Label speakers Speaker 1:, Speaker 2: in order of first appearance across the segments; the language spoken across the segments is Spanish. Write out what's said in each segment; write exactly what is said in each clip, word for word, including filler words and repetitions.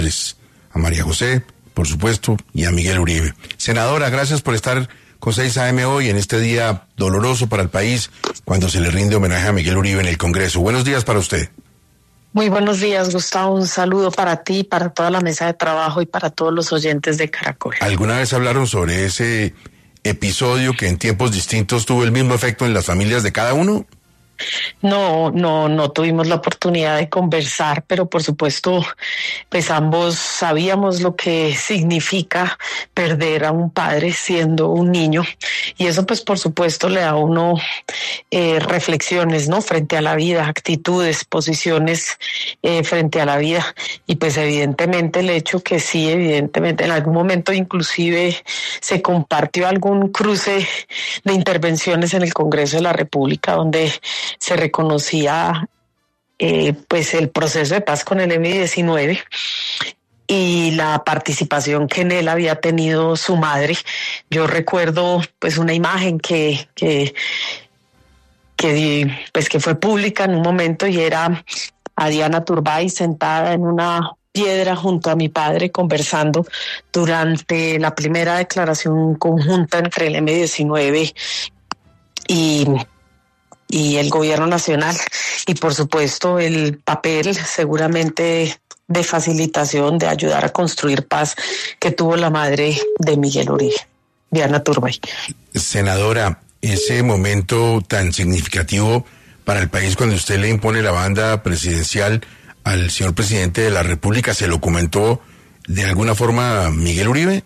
Speaker 1: a María José, por supuesto, y a Miguel Uribe. Senadora, gracias por estar con seis A M hoy en este día doloroso para el país, cuando se le rinde homenaje a Miguel Uribe en el Congreso. Buenos días para usted.
Speaker 2: Muy buenos días, Gustavo. Un saludo para ti, para toda la mesa de trabajo y para todos los oyentes de Caracol.
Speaker 1: ¿Alguna vez hablaron sobre ese episodio que en tiempos distintos tuvo el mismo efecto en las familias de cada uno?
Speaker 2: No, no, no tuvimos la oportunidad de conversar, pero por supuesto, pues ambos sabíamos lo que significa perder a un padre siendo un niño, y eso pues por supuesto le da a uno eh, reflexiones, ¿no? Frente a la vida, actitudes, posiciones eh, frente a la vida, y pues evidentemente el hecho que sí, evidentemente en algún momento inclusive se compartió algún cruce de intervenciones en el Congreso de la República donde se reconocía eh, pues el proceso de paz con el eme diecinueve y la participación que en él había tenido su madre. Yo recuerdo pues una imagen que, que, que, pues, que fue pública en un momento, y era a Diana Turbay sentada en una piedra junto a mi padre conversando durante la primera declaración conjunta entre el eme diecinueve y y el gobierno nacional, y por supuesto el papel seguramente de facilitación, de ayudar a construir paz que tuvo la madre de Miguel Uribe, Diana Turbay.
Speaker 1: Senadora, ese momento tan significativo para el país cuando usted le impone la banda presidencial al señor presidente de la República, ¿se lo comentó de alguna forma Miguel Uribe?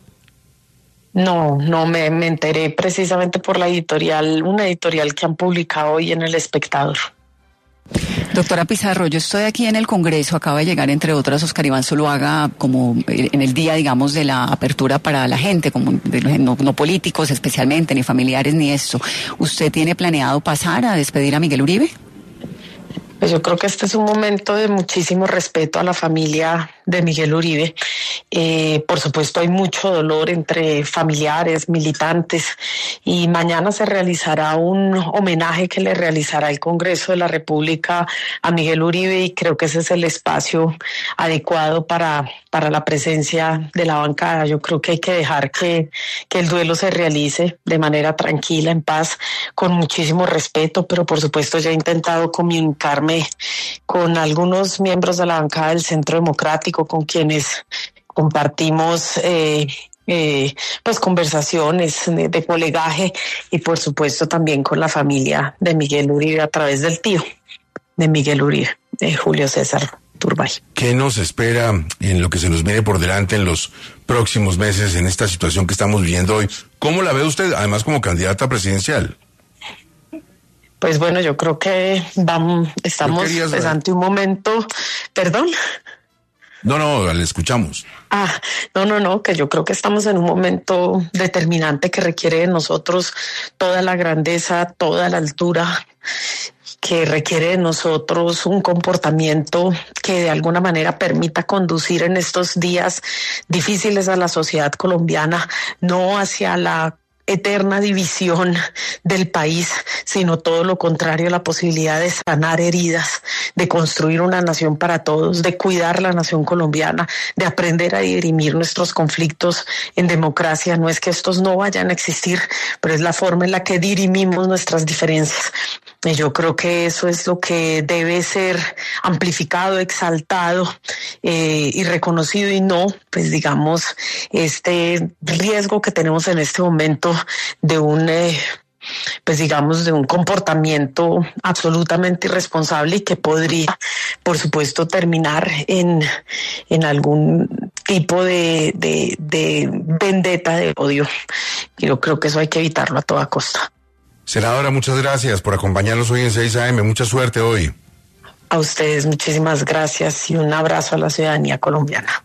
Speaker 2: No, no me, me enteré precisamente por la editorial, una editorial que han publicado hoy en El Espectador.
Speaker 3: Doctora Pizarro, yo estoy aquí en el Congreso, acaba de llegar entre otras Oscar Iván Zuluaga como en el día, digamos, de la apertura para la gente, como de, no, no políticos especialmente, ni familiares, ni esto. ¿Usted tiene planeado pasar a despedir a Miguel Uribe?
Speaker 2: Pues yo creo que este es un momento de muchísimo respeto a la familia de Miguel Uribe. Eh, por supuesto hay mucho dolor entre familiares, militantes, y mañana se realizará un homenaje que le realizará el Congreso de la República a Miguel Uribe, y creo que ese es el espacio adecuado para, para la presencia de la bancada. Yo creo que hay que dejar que, que el duelo se realice de manera tranquila, en paz, con muchísimo respeto, pero por supuesto ya he intentado comunicarme con algunos miembros de la bancada del Centro Democrático, con quienes compartimos eh, eh, pues conversaciones de, de colegaje, y por supuesto también con la familia de Miguel Uribe a través del tío de Miguel Uribe, de Julio César Turbay.
Speaker 1: ¿Qué nos espera en lo que se nos viene por delante en los próximos meses en esta situación que estamos viviendo hoy? ¿Cómo la ve usted, además como candidata presidencial?
Speaker 2: Pues bueno, yo creo que vamos, estamos pues, ante un momento, perdón.
Speaker 1: No, no, le escuchamos.
Speaker 2: Ah, no, no, no, que yo creo que estamos en un momento determinante que requiere de nosotros toda la grandeza, toda la altura, que requiere de nosotros un comportamiento que de alguna manera permita conducir en estos días difíciles a la sociedad colombiana, no hacia la eterna división del país, sino todo lo contrario, la posibilidad de sanar heridas, de construir una nación para todos, de cuidar la nación colombiana, de aprender a dirimir nuestros conflictos en democracia. No es que estos no vayan a existir, pero es la forma en la que dirimimos nuestras diferencias. Y yo creo que eso es lo que debe ser amplificado, exaltado eh, y reconocido, y no, pues digamos, este riesgo que tenemos en este momento de un, eh, pues digamos, de un comportamiento absolutamente irresponsable y que podría, por supuesto, terminar en, en algún tipo de, de, de vendetta, de odio. Yo creo que eso hay que evitarlo a toda costa.
Speaker 1: Senadora, muchas gracias por acompañarnos hoy en seis A M. Mucha suerte hoy.
Speaker 2: A ustedes, muchísimas gracias, y un abrazo a la ciudadanía colombiana.